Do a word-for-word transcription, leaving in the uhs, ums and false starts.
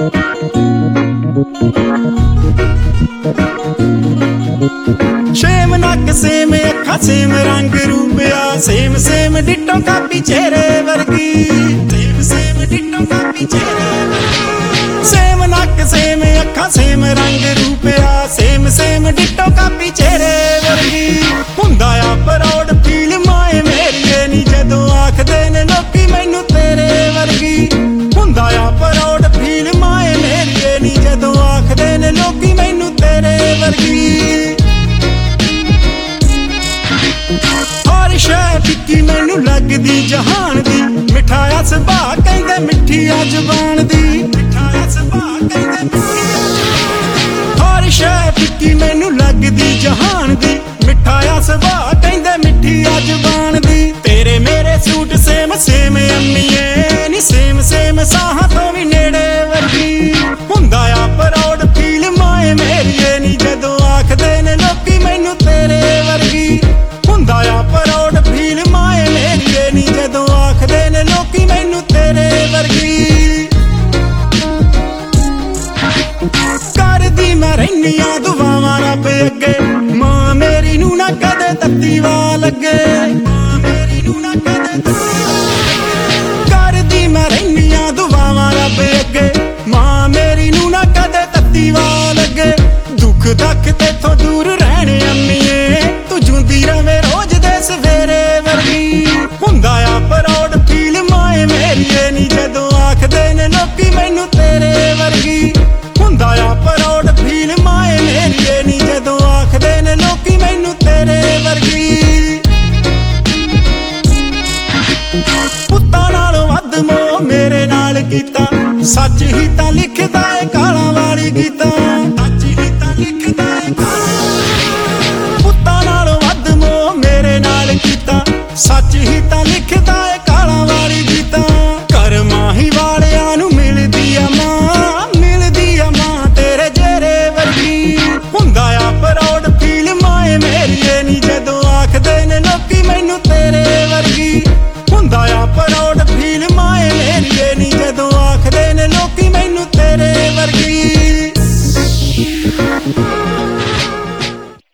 same नक same अखा same रंग रूपिया सेम सेम डिट्टो कापी चेहरे वर्गी सेम सेम डिट्टो कापी चेहरे वर्गी सेम नक सेम अखा सेम रंग रूपिया सेम सेम डिट्टो कापी चेहरे वर्गी हुंदा आ प्राउड फील माए मेरी नी जदों आखदे ने लोकी मैनू तेरे वर्गी हुंदा आ प्राउड फील माए मेरी नी जदों आखदे ने लोकी मैनू तेरे वर्गी हर शै फिक्की मैनू लगदी जहान दी मिठाया सुभा कहंदे मिठी आ जुबान दी मिठाया सुभा कहंदे मिठी आ जुबान हर शै फिक्की मैनू लगदी जहान दी मिठाया सुभा कहंदे मिठी आ जुबान दी तेरे मेरे सूट सेम सेम अम्मीए नी सेम सेम साहां तो भी नेड़े वर्गी हुंदा आ प्राउड फील माए मेरी नी जदों आखदे ने लोकी मैनू तेरे वर्गी हुंदा आ प्राउड फील माए मेरी नी जदों आखदे ने लोकी मैनू तेरे वर्गी करदी मैं रैनी आ दुआवां रब अगे मां मेरी नू ना कदे तत्ती वाल लगे मां मेरी नू ना कदे करदी मैं रैनी आ दुआवां रब अगे मां मेरी नू ना कदे तत्ती वाल लगे दुख दख तेथों दूर रहने अम्मीए तू जूंदी रवे रोज दे सवेरे वर्गी हुंदा आ प्राउड फील माए मेरी नी जदों आखदे ने लोकी मैनू तेरे वर्गी हुंदा आ प्राउड फील माए मेरी नी जदों आखदे ने लोकी मैनू तेरे वर्गी पुत्तां नालों वध मोह मेरे नाल कीता सच ही तां लिखदा ए कालां वाली गीतां सच ही तां लिखदा ए पुत्तां नालों वध मोह मेरे नाल कीता सच ही तां लिखदा ए कालां वाली गीतां कर माही वालियां नू मिलदी आ मां मिलदी आ मां तेरे जेरे वर्गी हुंदा आ प्राउड फील माए मेरी नी जदों आखदे ने लोकी मैनू तेरे वर्गी हुंदा आ प्राउड फील माए मेरी नी जदों आखदे ने लोकी मैनू तेरे वर्गी